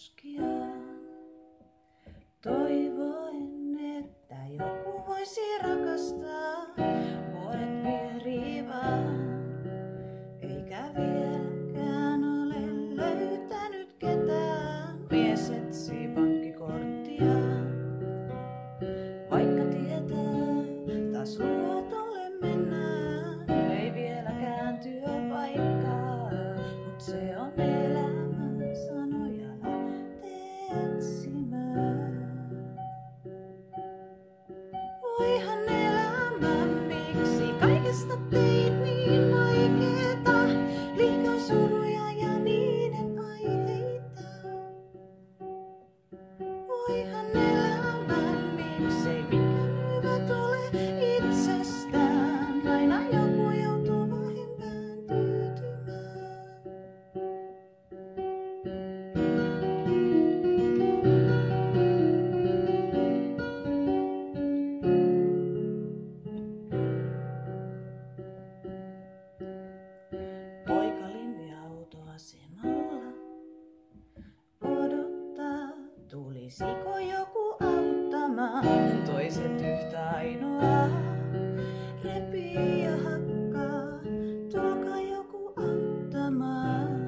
koskiaan. Toivoin, että joku voisi rakastaa. Vuodet vieri vaan, eikä vieläkään ole löytänyt ketään. Mies etsii pankkikorttiaan, vaikka tietää, taas luotolle mennään. Ei vieläkään työpaikkaa, mut se on elämä, sanoja lähtee etsimään. Voihan elämä, miksi kaikesta teit niin vaikeeta? Liikaa suruja ja niiden aiheita. Voihan elämä, miksei mikään hyvä tule itsestään. Aina joku joutuu vähimpään tyytymään. Poika linja-autoasemalla odottaa, tulisiko joku auttamaan. Toiset yhtä ainoaa repii ja hakkaa, tulkaa joku auttamaan.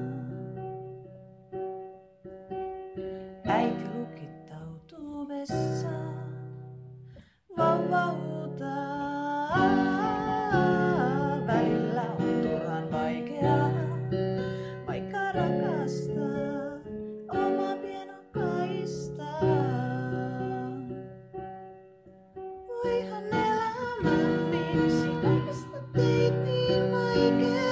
Äiti lukittautuu vessaan, vauva huutaa. Välillä on turhan vaikeaa, vaikka rakastaa oma pienokaistaan. Voihan elämä, miksi kaikesta teit niin vaikeaa?